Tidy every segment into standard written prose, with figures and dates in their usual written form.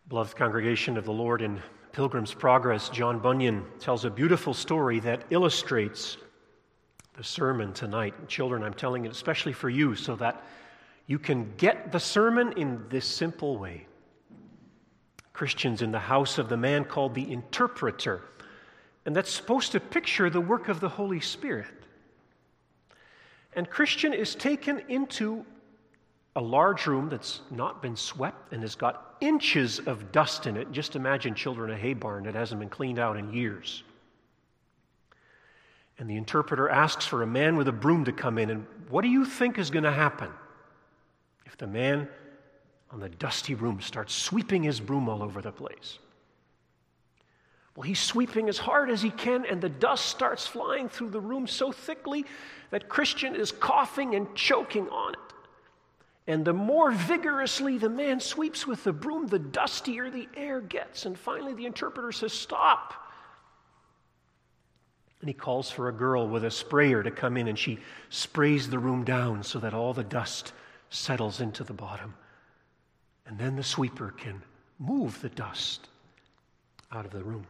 Beloved congregation of the Lord, in Pilgrim's Progress, John Bunyan tells a beautiful story that illustrates the sermon tonight. And children, I'm telling it especially for you so that you can get the sermon in this simple way. Christians in the house of the man called the interpreter, and that's supposed to picture the work of the Holy Spirit. And Christian is taken into a large room that's not been swept and has got inches of dust in it. Just imagine, children, a hay barn that hasn't been cleaned out in years. And the interpreter asks for a man with a broom to come in. And what do you think is going to happen if the man on the dusty room starts sweeping his broom all over the place? Well, he's sweeping as hard as he can, and the dust starts flying through the room so thickly that Christian is coughing and choking on it. And the more vigorously the man sweeps with the broom, the dustier the air gets. And finally the interpreter says, "Stop." And he calls for a girl with a sprayer to come in, and she sprays the room down so that all the dust settles into the bottom. And then the sweeper can move the dust out of the room.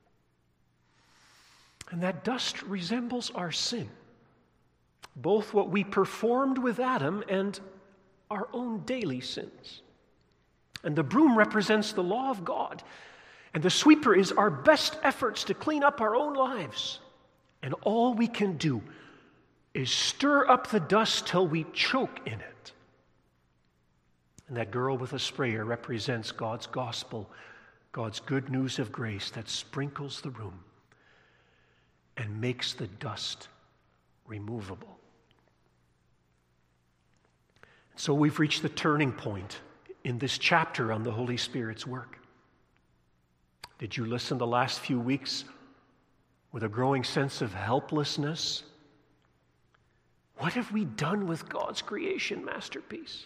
And that dust resembles our sin, both what we performed with Adam and our own daily sins. And the broom represents the law of God, and the sweeper is our best efforts to clean up our own lives. And all we can do is stir up the dust till we choke in it. And that girl with a sprayer represents God's gospel, God's good news of grace that sprinkles the room and makes the dust removable. So we've reached the turning point in this chapter on the Holy Spirit's work. Did you listen the last few weeks with a growing sense of helplessness? What have we done with God's creation masterpiece?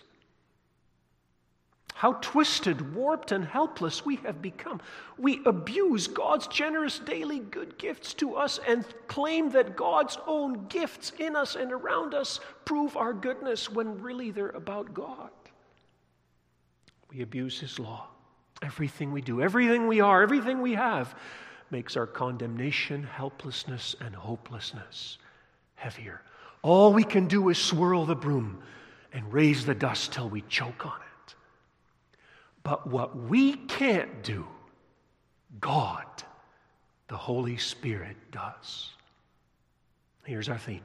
How twisted, warped, and helpless we have become. We abuse God's generous daily good gifts to us and claim that God's own gifts in us and around us prove our goodness when really they're about God. We abuse His law. Everything we do, everything we are, everything we have makes our condemnation, helplessness, and hopelessness heavier. All we can do is swirl the broom and raise the dust till we choke on it. But what we can't do, God, the Holy Spirit, does. Here's our theme.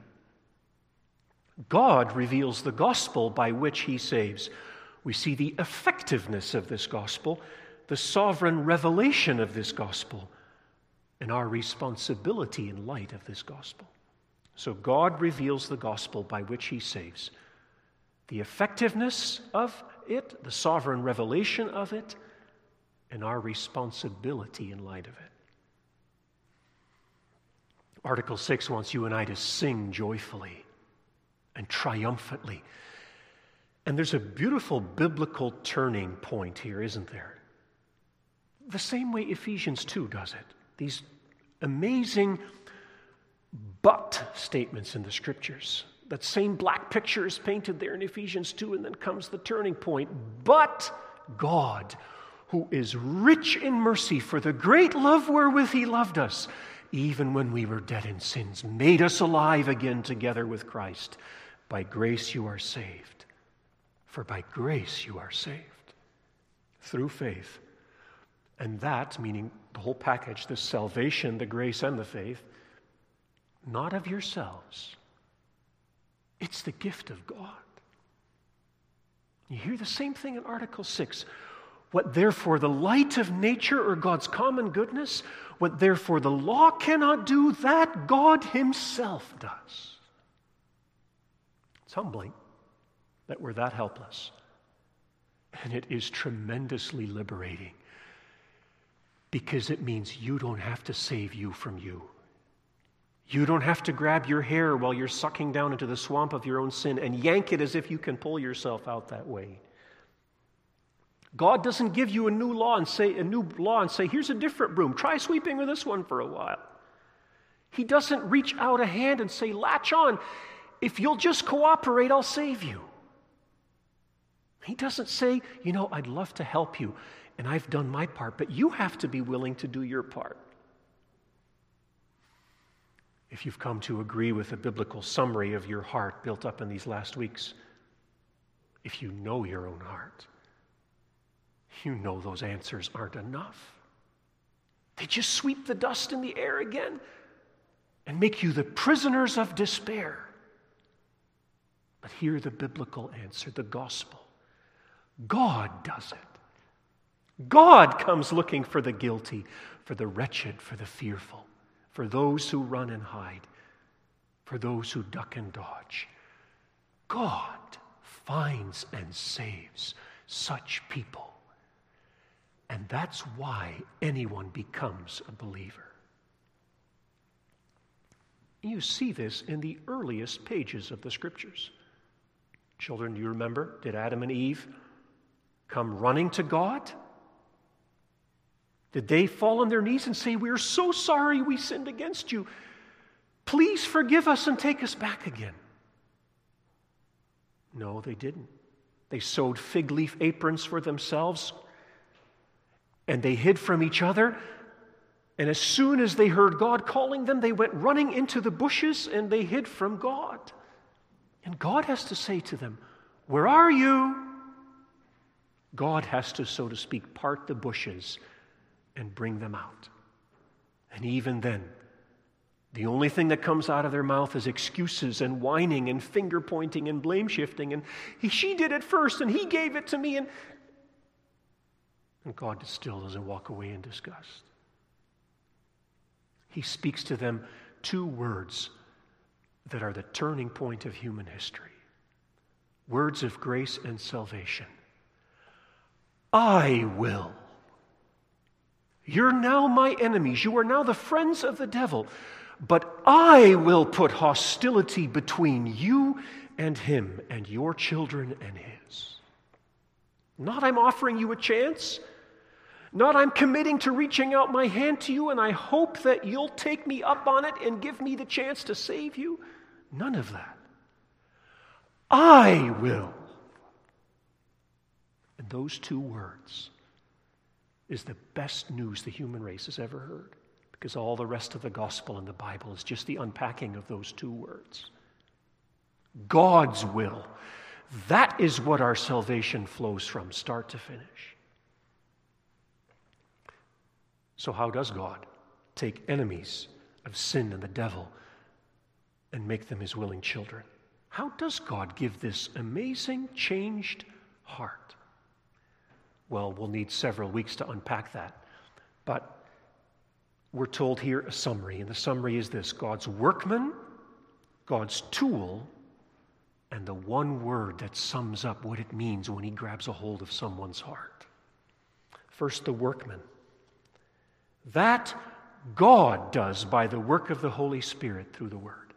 God reveals the gospel by which He saves. We see the effectiveness of this gospel, the sovereign revelation of this gospel, and our responsibility in light of this gospel. So God reveals the gospel by which He saves. The effectiveness of it, the sovereign revelation of it, and our responsibility in light of it. Article 6 wants you and I to sing joyfully and triumphantly. And there's a beautiful biblical turning point here, isn't there? The same way Ephesians 2 does it. These amazing but statements in the Scriptures. That same black picture is painted there in Ephesians 2, and then comes the turning point. But God, who is rich in mercy for the great love wherewith He loved us, even when we were dead in sins, made us alive again together with Christ. By grace you are saved. For by grace you are saved. Through faith. And that, meaning the whole package, the salvation, the grace, and the faith, not of yourselves. It's the gift of God. You hear the same thing in Article 6. What therefore the light of nature or God's common goodness, what therefore the law cannot do, that God Himself does. It's humbling that we're that helpless. And it is tremendously liberating because it means you don't have to save you from you. You don't have to grab your hair while you're sucking down into the swamp of your own sin and yank it as if you can pull yourself out that way. God doesn't give you a new law and say, here's a different broom. Try sweeping with this one for a while. He doesn't reach out a hand and say, latch on. If you'll just cooperate, I'll save you. He doesn't say, I'd love to help you. and I've done my part, but you have to be willing to do your part. If you've come to agree with a biblical summary of your heart built up in these last weeks, if you know your own heart, you know those answers aren't enough. They just sweep the dust in the air again and make you the prisoners of despair. But hear the biblical answer, the gospel. God does it. God comes looking for the guilty, for the wretched, for the fearful, for those who run and hide, for those who duck and dodge. God finds and saves such people. And that's why anyone becomes a believer. You see this in the earliest pages of the Scriptures. Children, do you remember? Did Adam and Eve come running to God? Did they fall on their knees and say, "We're so sorry we sinned against you. Please forgive us and take us back again"? No, they didn't. They sewed fig leaf aprons for themselves, and they hid from each other. And as soon as they heard God calling them, they went running into the bushes and they hid from God. And God has to say to them, "Where are you?" God has to, so to speak, part the bushes and bring them out. And even then, the only thing that comes out of their mouth is excuses and whining and finger pointing and blame shifting. And she did it first and he gave it to me. And God still doesn't walk away in disgust. He speaks to them two words that are the turning point of human history. Words of grace and salvation. I will. You're now my enemies. You are now the friends of the devil. But I will put hostility between you and him and your children and his. Not I'm offering you a chance. Not I'm committing to reaching out my hand to you and I hope that you'll take me up on it and give me the chance to save you. None of that. I will. And those two words is the best news the human race has ever heard, because all the rest of the gospel in the Bible is just the unpacking of those two words. God's will. That is what our salvation flows from, start to finish. So how does God take enemies of sin and the devil and make them his willing children? How does God give this amazing changed heart? Well, we'll need several weeks to unpack that. But we're told here a summary, and the summary is this: God's workman, God's tool, and the one word that sums up what it means when he grabs a hold of someone's heart. First, the workman. That God does by the work of the Holy Spirit through the Word.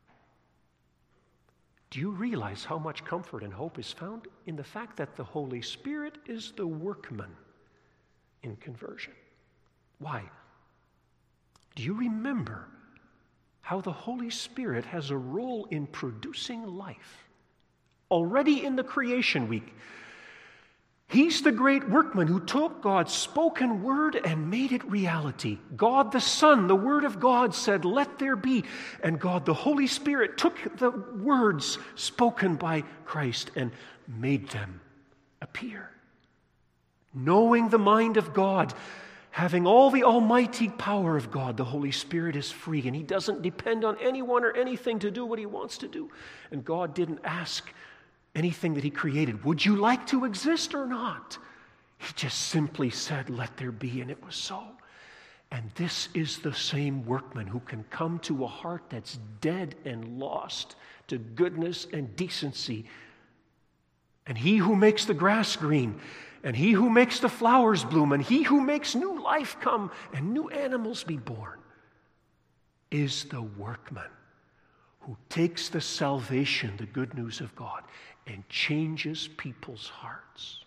Do you realize how much comfort and hope is found in the fact that the Holy Spirit is the workman in conversion? Why? Do you remember how the Holy Spirit has a role in producing life? Already in the creation week, he's the great workman who took God's spoken word and made it reality. God the Son, the Word of God, said, "Let there be." And God the Holy Spirit took the words spoken by Christ and made them appear. Knowing the mind of God, having all the almighty power of God, the Holy Spirit is free, and he doesn't depend on anyone or anything to do what he wants to do. And God didn't ask anything that he created, "Would you like to exist or not?" He just simply said, "Let there be," and it was so. And this is the same workman who can come to a heart that's dead and lost to goodness and decency. And he who makes the grass green, and he who makes the flowers bloom, and he who makes new life come and new animals be born is the workman who takes the salvation, the good news of God, and changes people's hearts.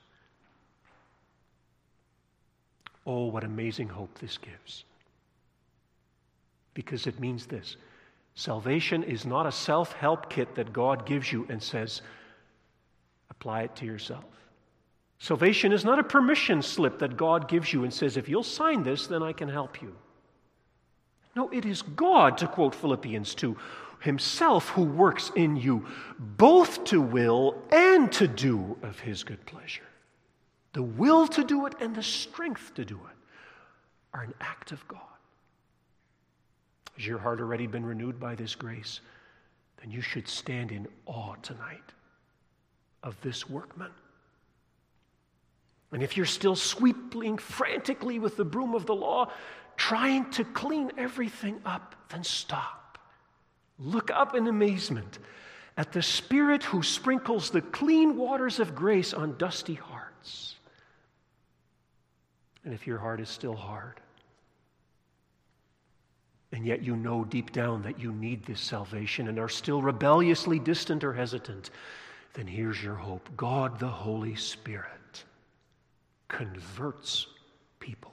Oh, what amazing hope this gives. Because it means this: salvation is not a self-help kit that God gives you and says, apply it to yourself. Salvation is not a permission slip that God gives you and says, if you'll sign this, then I can help you. No, it is God, to quote Philippians 2, himself who works in you, both to will and to do of his good pleasure. The will to do it and the strength to do it are an act of God. Has your heart already been renewed by this grace? Then you should stand in awe tonight of this workman. And if you're still sweeping frantically with the broom of the law, trying to clean everything up, then stop. Look up in amazement at the Spirit who sprinkles the clean waters of grace on dusty hearts. And if your heart is still hard, and yet you know deep down that you need this salvation and are still rebelliously distant or hesitant, then here's your hope. God the Holy Spirit converts people.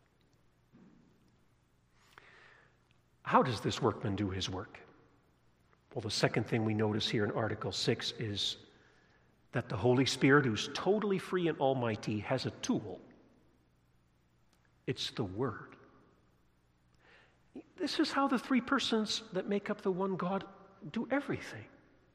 How does this workman do his work? Well, the second thing we notice here in Article 6 is that the Holy Spirit, who's totally free and almighty, has a tool. It's the Word. This is how the three persons that make up the one God do everything.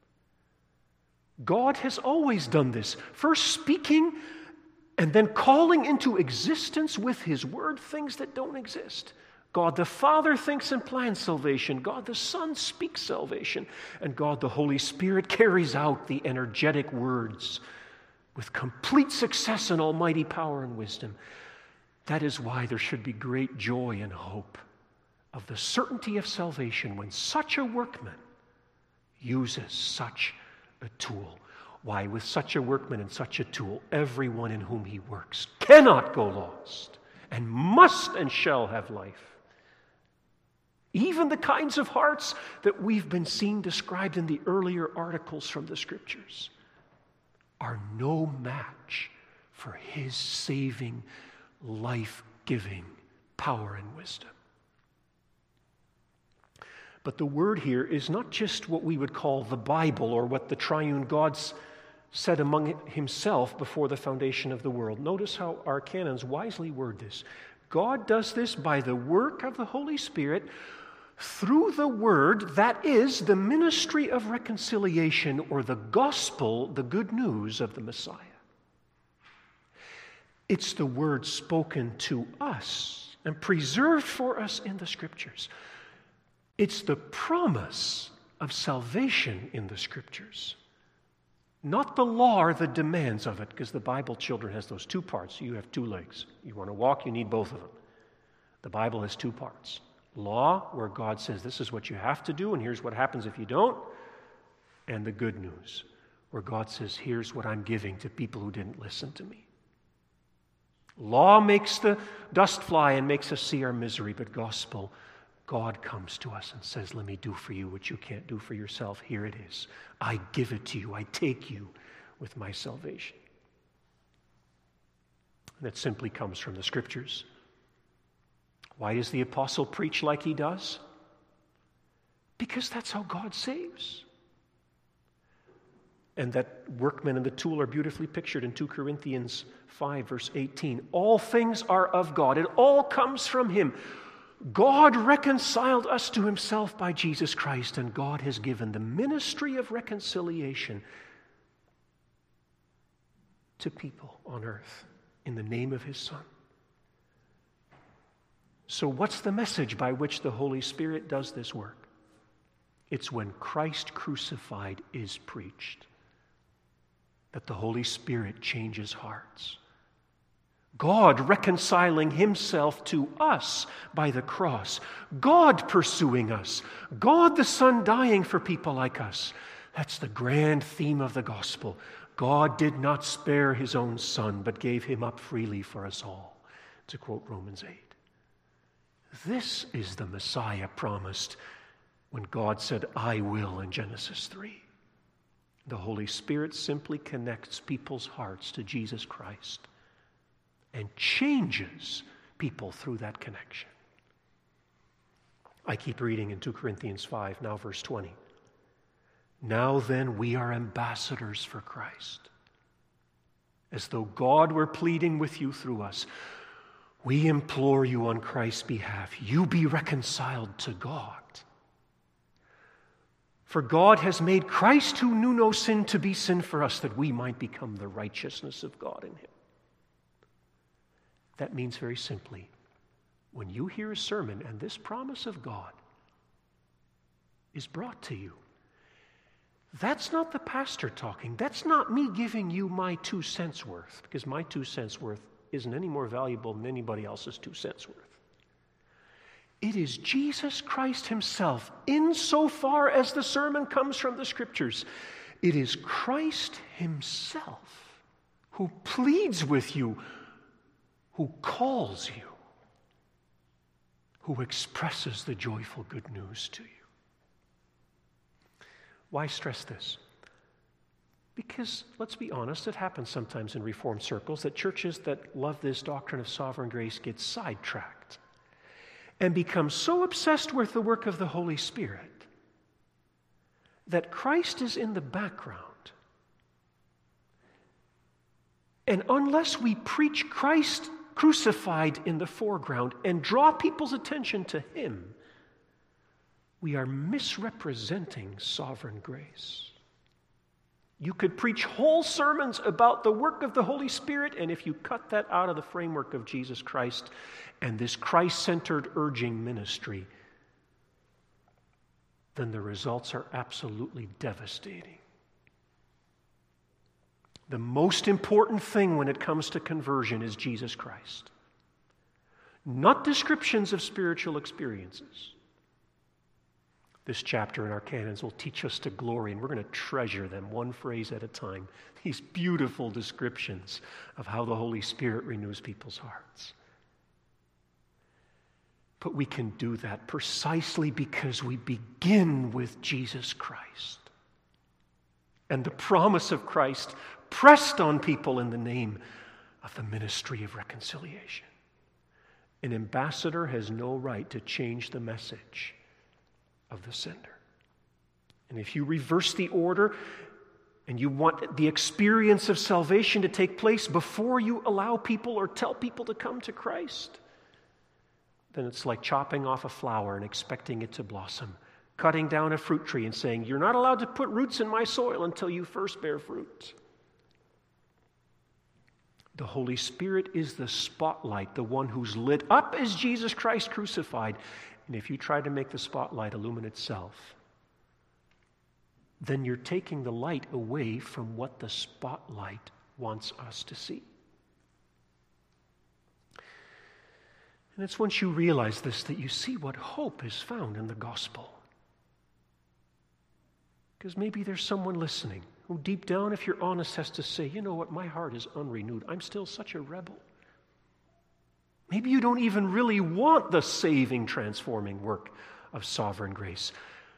God has always done this, first speaking and then calling into existence with His Word things that don't exist. God the Father thinks and plans salvation. God the Son speaks salvation. And God the Holy Spirit carries out the energetic words with complete success and almighty power and wisdom. That is why there should be great joy and hope of the certainty of salvation when such a workman uses such a tool. Why, with such a workman and such a tool, everyone in whom he works cannot go lost and must and shall have life. Even the kinds of hearts that we've been seeing described in the earlier articles from the Scriptures are no match for His saving, life-giving power and wisdom. But the word here is not just what we would call the Bible or what the triune God said among Himself before the foundation of the world. Notice how our canons wisely word this. God does this by the work of the Holy Spirit through the Word, that is, the ministry of reconciliation, or the gospel, the good news of the Messiah. It's the Word spoken to us and preserved for us in the Scriptures. It's the promise of salvation in the Scriptures, not the law or the demands of it, because the Bible, children, has those two parts. You have two legs. You want to walk, you need both of them. The Bible has two parts. Law, where God says this is what you have to do and here's what happens if you don't. And the good news, where God says here's what I'm giving to people who didn't listen to me. Law makes the dust fly and makes us see our misery, but gospel, God comes to us and says, let me do for you what you can't do for yourself. Here it is. I give it to you. I take you with my salvation. And that simply comes from the Scriptures. Why does the apostle preach like he does? Because that's how God saves. And that workman and the tool are beautifully pictured in 2 Corinthians 5, verse 18. All things are of God. It all comes from Him. God reconciled us to Himself by Jesus Christ, and God has given the ministry of reconciliation to people on earth in the name of His Son. So what's the message by which the Holy Spirit does this work? It's when Christ crucified is preached that the Holy Spirit changes hearts. God reconciling Himself to us by the cross. God pursuing us. God the Son dying for people like us. That's the grand theme of the gospel. God did not spare His own Son, but gave Him up freely for us all, to quote Romans 8. This is the Messiah promised when God said, I will, in Genesis 3. The Holy Spirit simply connects people's hearts to Jesus Christ and changes people through that connection. I keep reading in 2 Corinthians 5, now verse 20. Now then, we are ambassadors for Christ, as though God were pleading with you through us, we implore you on Christ's behalf, you be reconciled to God. For God has made Christ, who knew no sin, to be sin for us, that we might become the righteousness of God in him. That means very simply, when you hear a sermon and this promise of God is brought to you, that's not the pastor talking. That's not me giving you my 2 cents worth, because my 2 cents worth isn't any more valuable than anybody else's 2 cents worth. It is Jesus Christ himself, insofar as the sermon comes from the Scriptures. It is Christ himself who pleads with you, who calls you, who expresses the joyful good news to you. Why stress this? Because, let's be honest, it happens sometimes in Reformed circles that churches that love this doctrine of sovereign grace get sidetracked and become so obsessed with the work of the Holy Spirit that Christ is in the background. And unless we preach Christ crucified in the foreground and draw people's attention to him, we are misrepresenting sovereign grace. You could preach whole sermons about the work of the Holy Spirit, and if you cut that out of the framework of Jesus Christ and this Christ-centered urging ministry, then the results are absolutely devastating. The most important thing when it comes to conversion is Jesus Christ, not descriptions of spiritual experiences. This chapter in our canons will teach us to glory, and we're going to treasure them one phrase at a time. These beautiful descriptions of how the Holy Spirit renews people's hearts. But we can do that precisely because we begin with Jesus Christ and the promise of Christ pressed on people in the name of the ministry of reconciliation. An ambassador has no right to change the message of the sender. And if you reverse the order and you want the experience of salvation to take place before you allow people or tell people to come to Christ, then it's like chopping off a flower and expecting it to blossom, cutting down a fruit tree and saying, you're not allowed to put roots in my soil until you first bear fruit. The Holy Spirit is the spotlight, the one who's lit up as Jesus Christ crucified. And if you try to make the spotlight illumine itself, then you're taking the light away from what the spotlight wants us to see. And it's once you realize this that you see what hope is found in the gospel. Because maybe there's someone listening who deep down, if you're honest, has to say, you know what, my heart is unrenewed. I'm still such a rebel. Maybe you don't even really want the saving, transforming work of sovereign grace.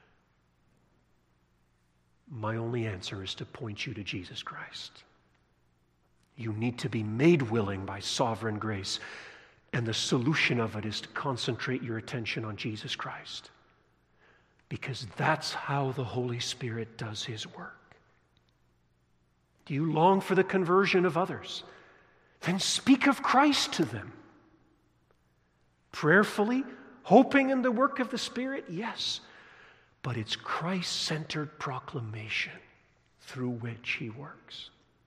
My only answer is to point you to Jesus Christ. You need to be made willing by sovereign grace, and the solution of it is to concentrate your attention on Jesus Christ, because that's how the Holy Spirit does his work. Do you long for the conversion of others? Then speak of Christ to them. Prayerfully, hoping in the work of the Spirit, yes, but it's Christ-centered proclamation through which he works.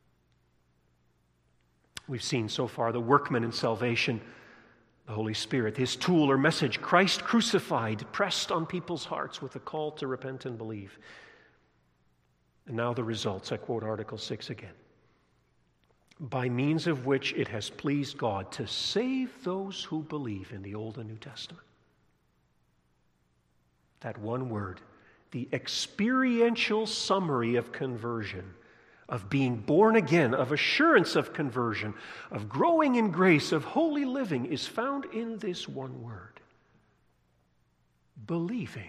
We've seen so far the workman in salvation, the Holy Spirit, his tool or message, Christ crucified, pressed on people's hearts with a call to repent and believe. And now the results. I quote Article 6 again. By means of which it has pleased God to save those who believe in the Old and New Testament. That one word, the experiential summary of conversion, of being born again, of assurance of conversion, of growing in grace, of holy living, is found in this one word: believing.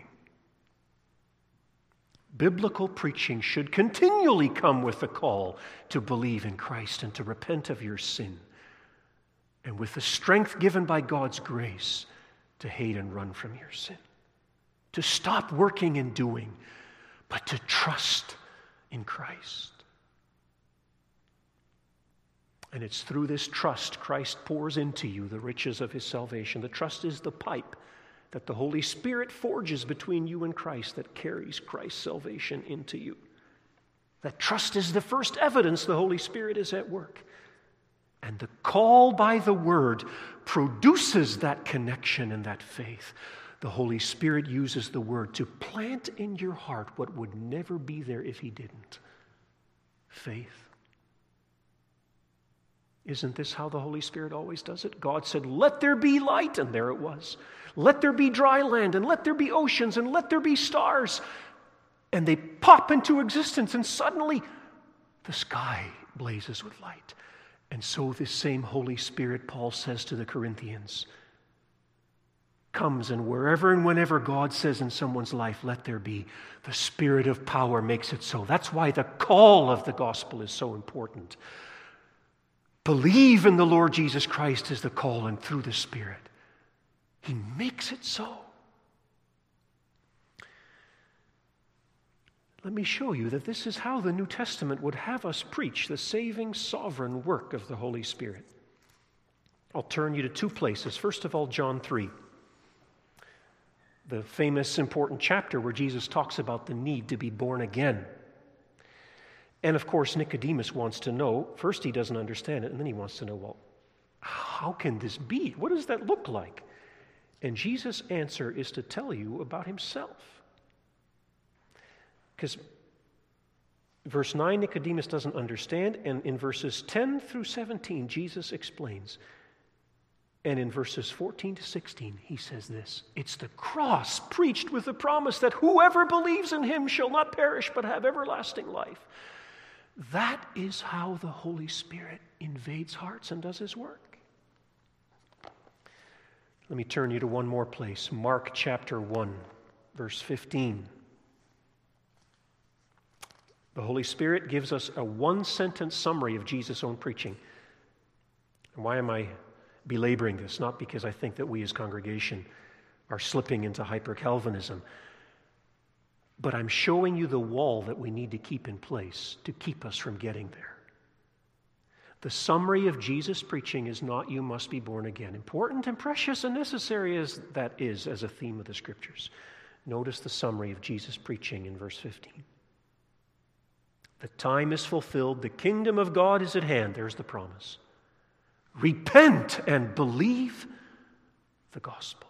Biblical preaching should continually come with the call to believe in Christ and to repent of your sin, and with the strength given by God's grace to hate and run from your sin, to stop working and doing, but to trust in Christ. And it's through this trust Christ pours into you the riches of his salvation. The trust is the pipe that the Holy Spirit forges between you and Christ that carries Christ's salvation into you. That trust is the first evidence the Holy Spirit is at work. And the call by the Word produces that connection and that faith. The Holy Spirit uses the Word to plant in your heart what would never be there if he didn't. Faith. Isn't this how the Holy Spirit always does it? God said, "Let there be light," and there it was. "Let there be dry land, and let there be oceans, and let there be stars." And they pop into existence, and suddenly the sky blazes with light. And so this same Holy Spirit, Paul says to the Corinthians, comes, and wherever and whenever God says in someone's life, "Let there be," the Spirit of power makes it so. That's why the call of the gospel is so important. Believe in the Lord Jesus Christ is the call, and through the Spirit, he makes it so. Let me show you that this is how the New Testament would have us preach the saving, sovereign work of the Holy Spirit. I'll turn you to two places. First of all, John 3, the famous, important chapter where Jesus talks about the need to be born again. And of course, Nicodemus wants to know. First, he doesn't understand it, and then he wants to know, well, how can this be? What does that look like? And Jesus' answer is to tell you about himself. Because verse 9, Nicodemus doesn't understand, and in verses 10 through 17, Jesus explains. And in verses 14 to 16, he says this: it's the cross preached with the promise that whoever believes in him shall not perish but have everlasting life. That is how the Holy Spirit invades hearts and does his work. Let me turn you to one more place. Mark chapter 1, verse 15. The Holy Spirit gives us a one-sentence summary of Jesus' own preaching. And why am I belaboring this? Not because I think that we as congregation are slipping into hyper-Calvinism, but I'm showing you the wall that we need to keep in place to keep us from getting there. The summary of Jesus' preaching is not "you must be born again." Important and precious and necessary as that is as a theme of the Scriptures. Notice the summary of Jesus' preaching in verse 15. The time is fulfilled, the kingdom of God is at hand. There's the promise. Repent and believe the gospel.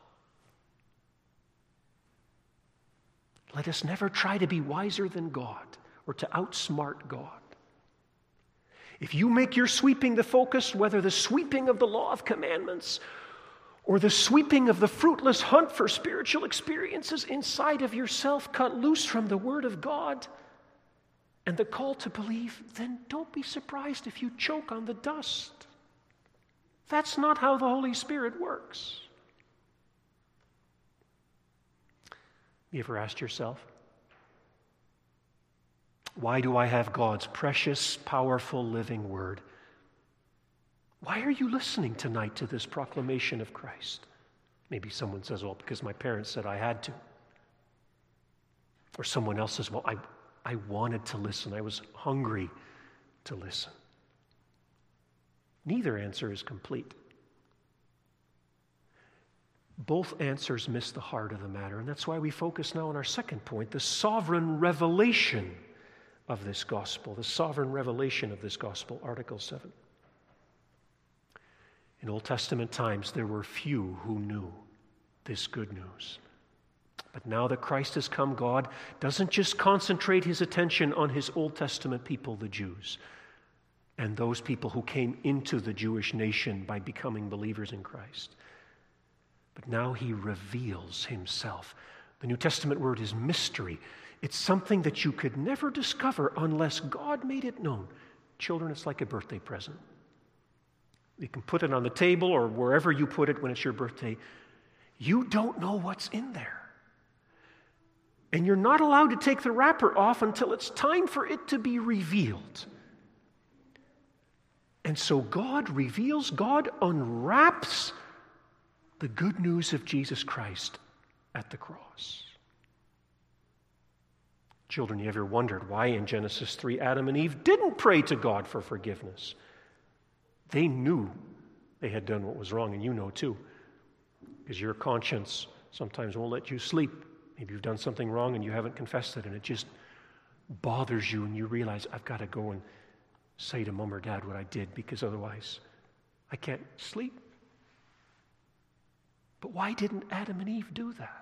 Let us never try to be wiser than God or to outsmart God. If you make your sweeping the focus, whether the sweeping of the law of commandments or the sweeping of the fruitless hunt for spiritual experiences inside of yourself, cut loose from the Word of God and the call to believe, then don't be surprised if you choke on the dust. That's not how the Holy Spirit works. You ever asked yourself, why do I have God's precious, powerful, living Word? Why are you listening tonight to this proclamation of Christ? Maybe someone says, well, because my parents said I had to. Or someone else says, well, I wanted to listen. I was hungry to listen. Neither answer is complete. Both answers miss the heart of the matter, and that's why we focus now on our second point, the sovereign revelation of this gospel, the sovereign revelation of this gospel, Article 7. In Old Testament times, there were few who knew this good news. But now that Christ has come, God doesn't just concentrate his attention on his Old Testament people, the Jews, and those people who came into the Jewish nation by becoming believers in Christ. But now he reveals himself. The New Testament word is mystery. It's something that you could never discover unless God made it known. Children, it's like a birthday present. You can put it on the table or wherever you put it when it's your birthday. You don't know what's in there. And you're not allowed to take the wrapper off until it's time for it to be revealed. And so God reveals, God unwraps the good news of Jesus Christ at the cross. Children, you ever wondered why in Genesis 3 Adam and Eve didn't pray to God for forgiveness? They knew they had done what was wrong, and you know too, because your conscience sometimes won't let you sleep. Maybe you've done something wrong and you haven't confessed it, and it just bothers you, and you realize, I've got to go and say to Mom or Dad what I did, because otherwise I can't sleep. But why didn't Adam and Eve do that?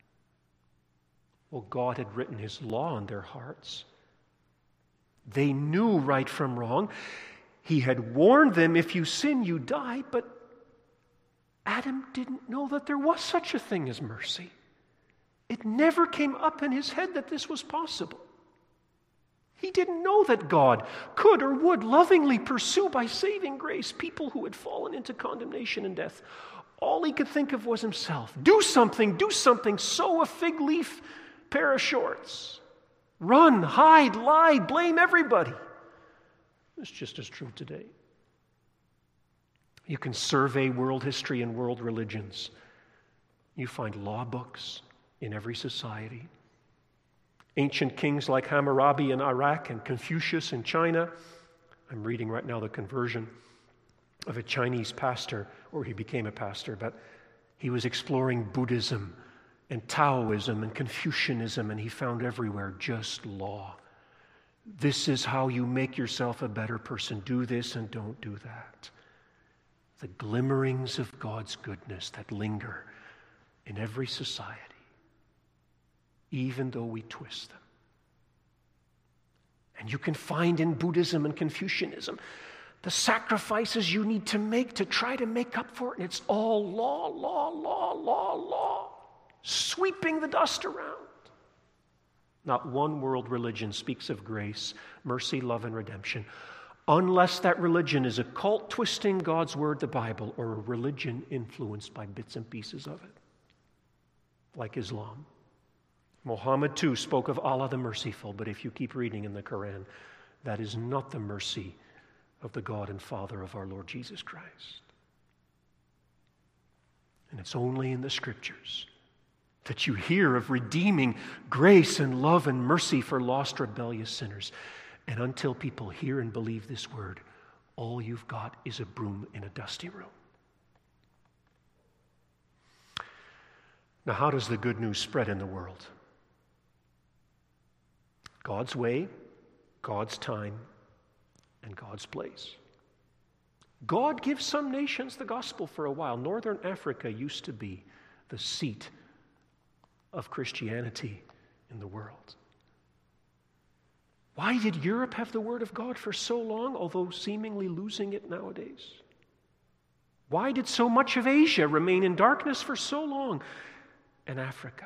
Well, God had written His law on their hearts. They knew right from wrong. He had warned them, if you sin, you die. But Adam didn't know that there was such a thing as mercy. It never came up in his head that this was possible. He didn't know that God could or would lovingly pursue by saving grace people who had fallen into condemnation and death. All he could think of was himself. Do something, sew a fig leaf pair of shorts. Run, hide, lie, blame everybody. It's just as true today. You can survey world history and world religions. You find law books in every society. Ancient kings like Hammurabi in Iraq and Confucius in China. I'm reading right now the conversion of a Chinese pastor, or he became a pastor, but he was exploring Buddhism and Taoism and Confucianism, and he found everywhere just law. This is how you make yourself a better person. Do this and don't do that. The glimmerings of God's goodness that linger in every society, even though we twist them. And you can find in Buddhism and Confucianism the sacrifices you need to make to try to make up for it. And it's all law, sweeping the dust around. Not one world religion speaks of grace, mercy, love, and redemption, unless that religion is a cult twisting God's word, the Bible, or a religion influenced by bits and pieces of it, like Islam. Muhammad too spoke of Allah the merciful, but if you keep reading in the Quran, that is not the mercy of the God and Father of our Lord Jesus Christ. And it's only in the Scriptures that you hear of redeeming grace and love and mercy for lost, rebellious sinners. And until people hear and believe this word, all you've got is a broom in a dusty room. Now, how does the good news spread in the world? God's way, God's time, and God's place. God gives some nations the gospel for a while. Northern Africa used to be the seat of Christianity in the world. Why did Europe have the Word of God for so long, although seemingly losing it nowadays? Why did so much of Asia remain in darkness for so long, and Africa?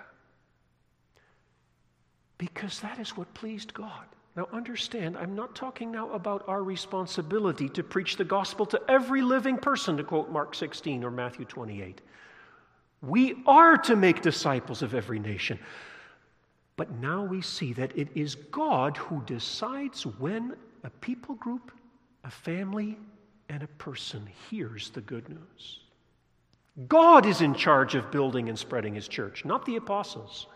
Because that is what pleased God. Now understand, I'm not talking now about our responsibility to preach the gospel to every living person, to quote Mark 16 or Matthew 28. We are to make disciples of every nation. But now we see that it is God who decides when a people group, a family, and a person hears the good news. God is in charge of building and spreading His church, not the apostles.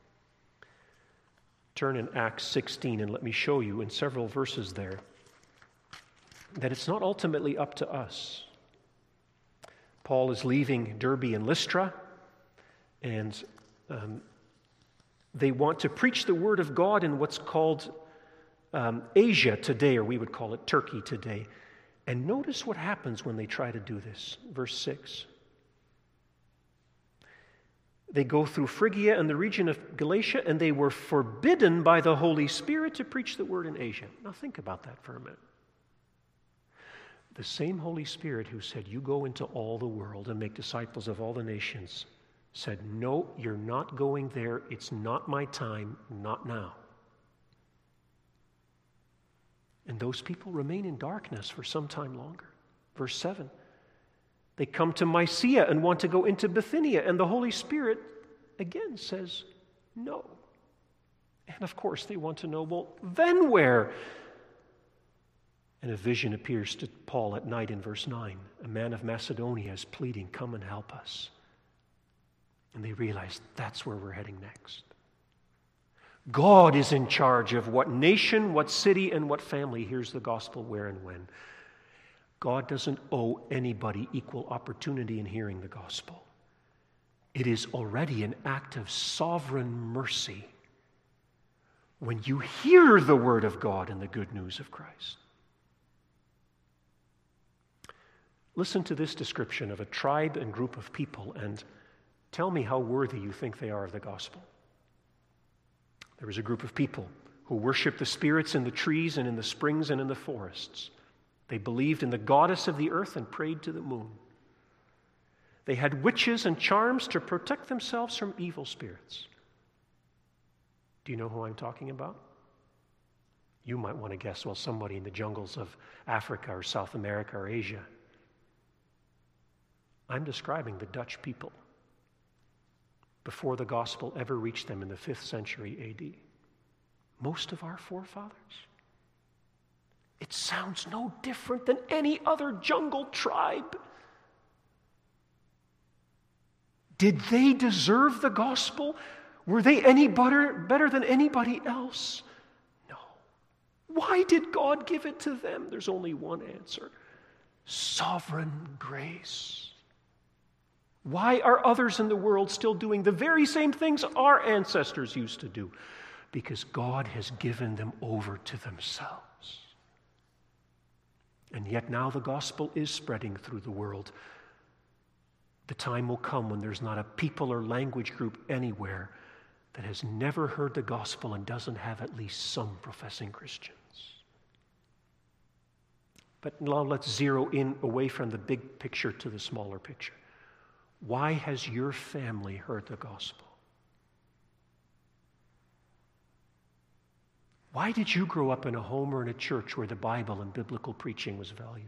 Turn in Acts 16 and let me show you in several verses there that it's not ultimately up to us. Paul is leaving Derbe and Lystra, and they want to preach the word of God in what's called Asia today, or we would call it Turkey today. And notice what happens when they try to do this. Verse 6. They go through Phrygia and the region of Galatia, and they were forbidden by the Holy Spirit to preach the word in Asia. Now think about that for a minute. The same Holy Spirit who said, you go into all the world and make disciples of all the nations, said, no, you're not going there. It's not my time, not now. And those people remain in darkness for some time longer. Verse 7. They come to Mysia and want to go into Bithynia, and the Holy Spirit again says no. And of course they want to know, well, then where? And a vision appears to Paul at night in verse 9. A man of Macedonia is pleading, come and help us. And they realize that's where we're heading next. God is in charge of what nation, what city, and what family hears the gospel where and when. God doesn't owe anybody equal opportunity in hearing the gospel. It is already an act of sovereign mercy when you hear the word of God and the good news of Christ. Listen to this description of a tribe and group of people and tell me how worthy you think they are of the gospel. There was a group of people who worshiped the spirits in the trees and in the springs and in the forests. They believed in the goddess of the earth and prayed to the moon. They had witches and charms to protect themselves from evil spirits. Do you know who I'm talking about? You might want to guess, well, somebody in the jungles of Africa or South America or Asia. I'm describing the Dutch people before the gospel ever reached them in the 5th century A.D. Most of our forefathers. It sounds no different than any other jungle tribe. Did they deserve the gospel? Were they any better than anybody else? No. Why did God give it to them? There's only one answer: sovereign grace. Why are others in the world still doing the very same things our ancestors used to do? Because God has given them over to themselves. And yet now the gospel is spreading through the world. The time will come when there's not a people or language group anywhere that has never heard the gospel and doesn't have at least some professing Christians. But now let's zero in away from the big picture to the smaller picture. Why has your family heard the gospel? Why did you grow up in a home or in a church where the Bible and biblical preaching was valued?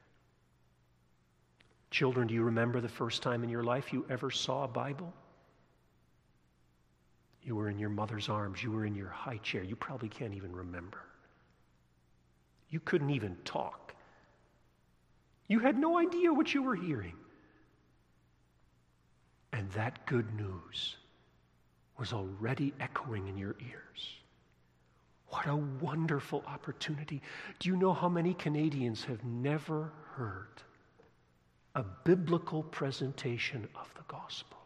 Children, do you remember the first time in your life you ever saw a Bible? You were in your mother's arms. You were in your high chair. You probably can't even remember. You couldn't even talk. You had no idea what you were hearing. And that good news was already echoing in your ears. What a wonderful opportunity. Do you know how many Canadians have never heard a biblical presentation of the gospel?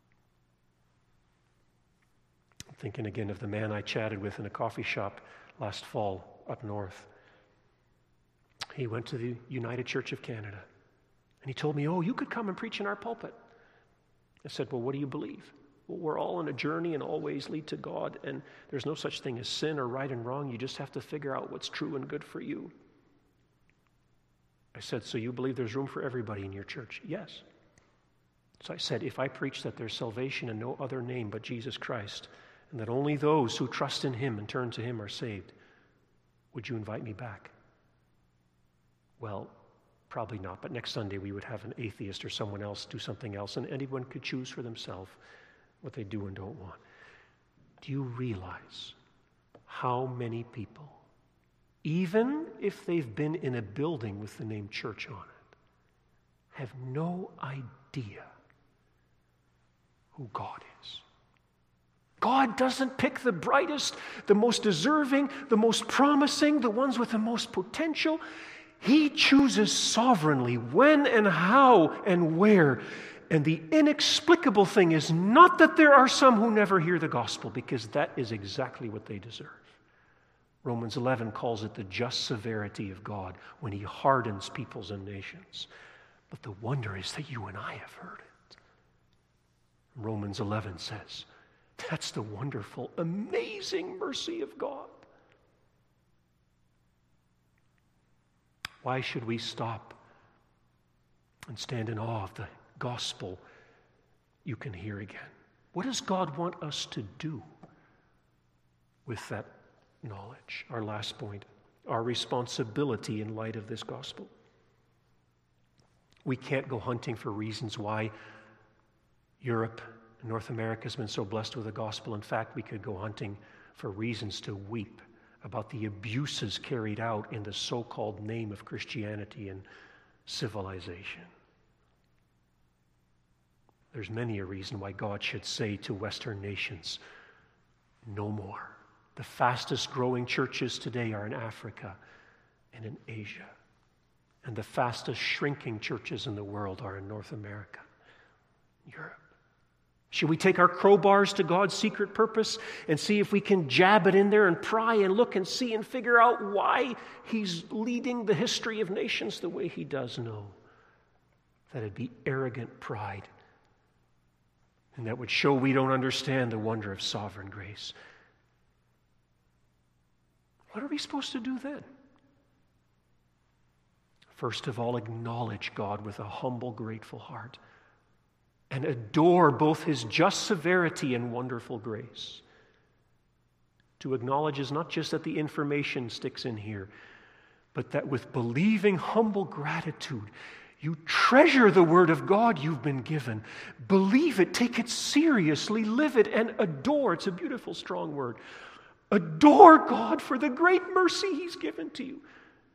I'm thinking again of the man I chatted with in a coffee shop last fall up north. He went to the United Church of Canada, and he told me, "Oh, you could come and preach in our pulpit." I said, "Well, what do you believe?" "Well, we're all on a journey and all ways lead to God, and there's no such thing as sin or right and wrong. You just have to figure out what's true and good for you." I said, "So you believe there's room for everybody in your church?" "Yes." So I said, "If I preach that there's salvation in no other name but Jesus Christ, and that only those who trust in Him and turn to Him are saved, would you invite me back?" "Well, probably not, but next Sunday we would have an atheist or someone else do something else, and anyone could choose for themselves what they do and don't want." Do you realize how many people, even if they've been in a building with the name church on it, have no idea who God is? God doesn't pick the brightest, the most deserving, the most promising, the ones with the most potential. He chooses sovereignly when and how and where. And the inexplicable thing is not that there are some who never hear the gospel, because that is exactly what they deserve. Romans 11 calls it the just severity of God when He hardens peoples and nations. But the wonder is that you and I have heard it. Romans 11 says, that's the wonderful, amazing mercy of God. Why should we stop and stand in awe of the gospel you can hear again? What does God want us to do with that knowledge? Our last point, our responsibility in light of this gospel. We can't go hunting for reasons why Europe and North America has been so blessed with the gospel. In fact, we could go hunting for reasons to weep about the abuses carried out in the so-called name of Christianity and civilization. There's many a reason why God should say to Western nations, no more. The fastest growing churches today are in Africa and in Asia. And the fastest shrinking churches in the world are in North America, Europe. Should we take our crowbars to God's secret purpose and see if we can jab it in there and pry and look and see and figure out why He's leading the history of nations the way He does? No. That'd be arrogant pride. And that would show we don't understand the wonder of sovereign grace. What are we supposed to do then? First of all, acknowledge God with a humble, grateful heart and adore both His just severity and wonderful grace. To acknowledge is not just that the information sticks in here, but that with believing, humble gratitude, you treasure the Word of God you've been given. Believe it, take it seriously, live it, and adore. It's a beautiful, strong word. Adore God for the great mercy He's given to you.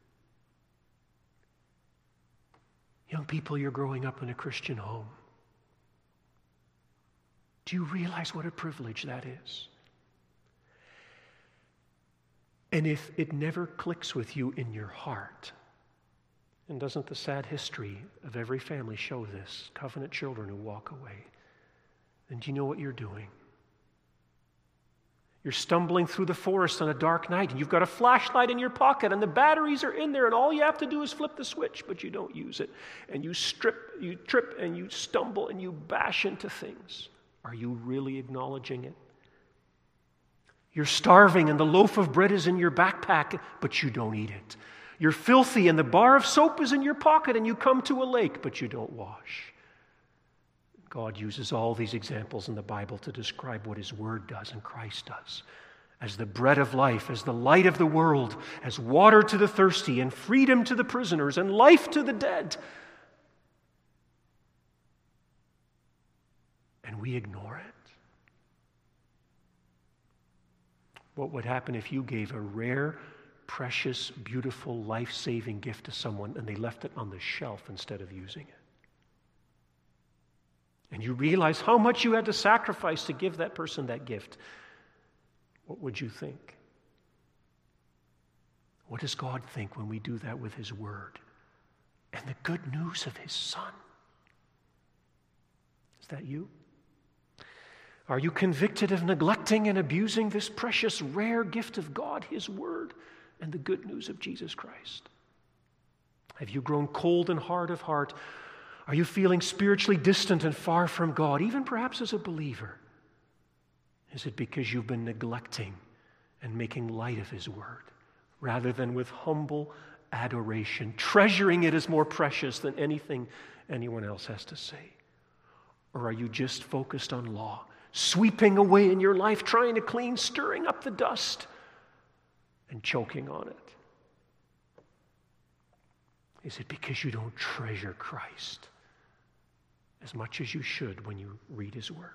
Young people, you're growing up in a Christian home. Do you realize what a privilege that is? And if it never clicks with you in your heart, and doesn't the sad history of every family show this? Covenant children who walk away. Then do you know what you're doing? You're stumbling through the forest on a dark night, and you've got a flashlight in your pocket, and the batteries are in there, and all you have to do is flip the switch, but you don't use it. And you trip, and you stumble, and you bash into things. Are you really acknowledging it? You're starving, and the loaf of bread is in your backpack, but you don't eat it. You're filthy, and the bar of soap is in your pocket, and you come to a lake, but you don't wash. God uses all these examples in the Bible to describe what His Word does and Christ does. As the bread of life, as the light of the world, as water to the thirsty, and freedom to the prisoners, and life to the dead. And we ignore it. What would happen if you gave a rare, precious, beautiful, life-saving gift to someone and they left it on the shelf instead of using it? And you realize how much you had to sacrifice to give that person that gift. What would you think? What does God think when we do that with His Word and the good news of His Son? Is that you? Are you convicted of neglecting and abusing this precious, rare gift of God, His Word, and the good news of Jesus Christ? Have you grown cold and hard of heart? Are you feeling spiritually distant and far from God, even perhaps as a believer? Is it because you've been neglecting and making light of His Word, rather than with humble adoration, treasuring it as more precious than anything anyone else has to say? Or are you just focused on law, sweeping away in your life, trying to clean, stirring up the dust, and choking on it? Is it because you don't treasure Christ as much as you should when you read His Word?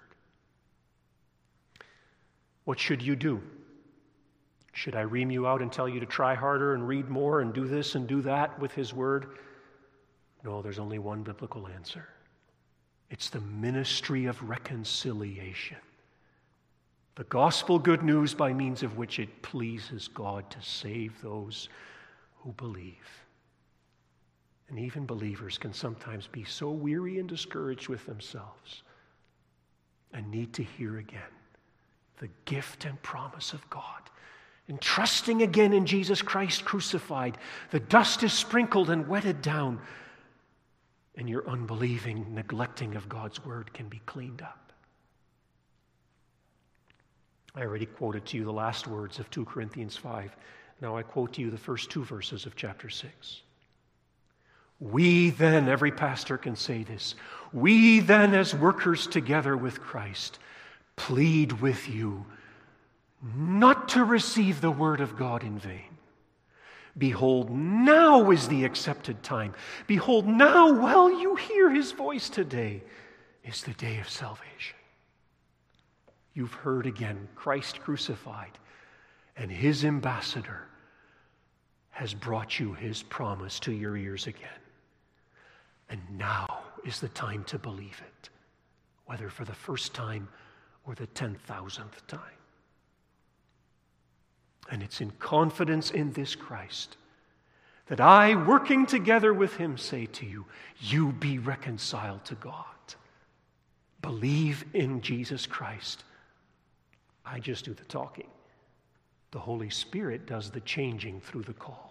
What should you do? Should I ream you out and tell you to try harder and read more and do this and do that with His Word? No, there's only one biblical answer. It's the ministry of reconciliation. The gospel good news by means of which it pleases God to save those who believe. And even believers can sometimes be so weary and discouraged with themselves and need to hear again the gift and promise of God. And trusting again in Jesus Christ crucified, the dust is sprinkled and wetted down, and your unbelieving, neglecting of God's Word can be cleaned up. I already quoted to you the last words of 2 Corinthians 5. Now I quote to you the first 2 verses of chapter 6. We then, every pastor can say this, we then as workers together with Christ plead with you not to receive the word of God in vain. Behold, now is the accepted time. Behold, now while you hear His voice today is the day of salvation. You've heard again Christ crucified, and His ambassador has brought you His promise to your ears again. And now is the time to believe it, whether for the first time or the 10,000th time. And it's in confidence in this Christ that I, working together with him, say to you, you be reconciled to God. Believe in Jesus Christ. I just do the talking. The Holy Spirit does the changing through the call.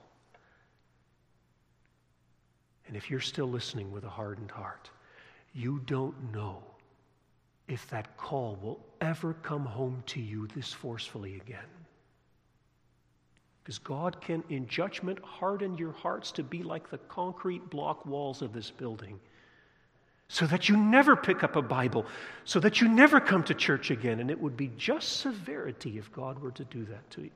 And if you're still listening with a hardened heart, you don't know if that call will ever come home to you this forcefully again. Because God can, in judgment, harden your hearts to be like the concrete block walls of this building, so that you never pick up a Bible, so that you never come to church again. And it would be just severity if God were to do that to you.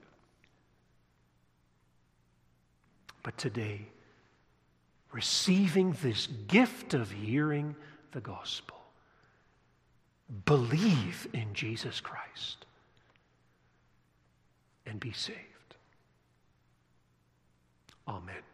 But today, receiving this gift of hearing the gospel, believe in Jesus Christ and be saved. Amen.